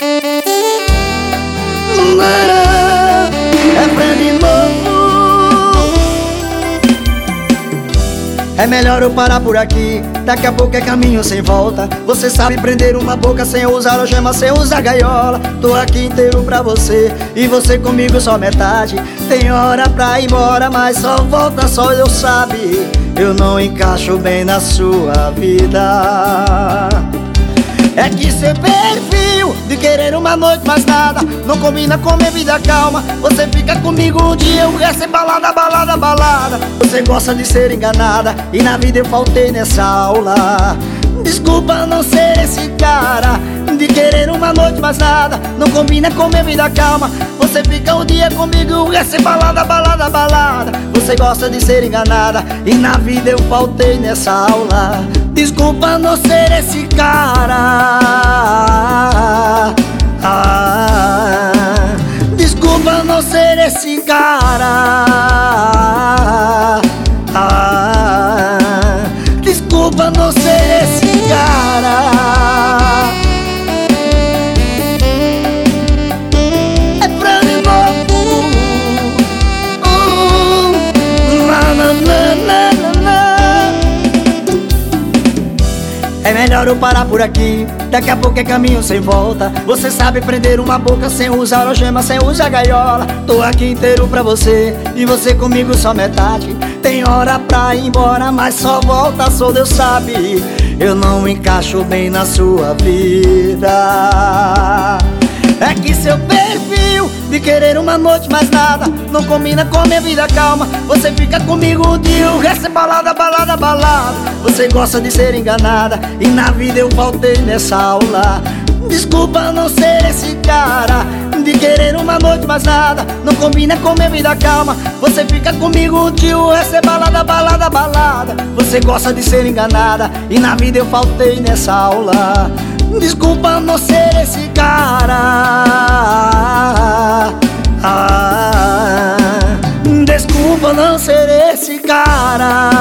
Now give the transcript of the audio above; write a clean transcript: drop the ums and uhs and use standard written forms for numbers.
É pra de novo. É melhor eu parar por aqui, daqui a pouco é caminho sem volta. Você sabe prender uma boca sem usar algema, sem usar gaiola. Tô aqui inteiro pra você, e você comigo só metade. Tem hora pra ir embora, mas só volta, só Deus sabe. Eu não encaixo bem na sua vida. É que seu perfil de querer uma noite mais nada não combina com minha vida calma. Você fica comigo um dia, o resto é balada, balada, balada. Você gosta de ser enganada e na vida eu faltei nessa aula. Desculpa não ser esse cara de querer uma noite mais nada não combina com minha vida calma. Você fica um dia comigo, o resto é balada, balada, balada. Você gosta de ser enganada e na vida eu faltei nessa aula. Desculpa não ser esse cara. Desculpa não ser esse cara. Desculpa não ser esse cara. É pra de novo. Na, na, na, na, na. É melhor eu parar por aqui, daqui a pouco é caminho sem volta. Você sabe prender uma boca sem usar algema, sem usar gaiola. Tô aqui inteiro pra você, e você comigo só metade. Tem hora pra ir embora, mas só volta, só Deus sabe. Eu não encaixo bem na sua vida. É que seu perfil de querer uma noite mais nada não combina com minha vida calma. Você fica comigo um dia, o resto é balada, balada, balada. Você gosta de ser enganada e na vida eu faltei nessa aula. Desculpa não ser esse cara de querer uma noite mais nada não combina com minha vida calma. Você fica comigo um dia, o resto é balada, balada, balada. Você gosta de ser enganada e na vida eu faltei nessa aula. Desculpa não ser esse cara. Desculpa não ser esse cara.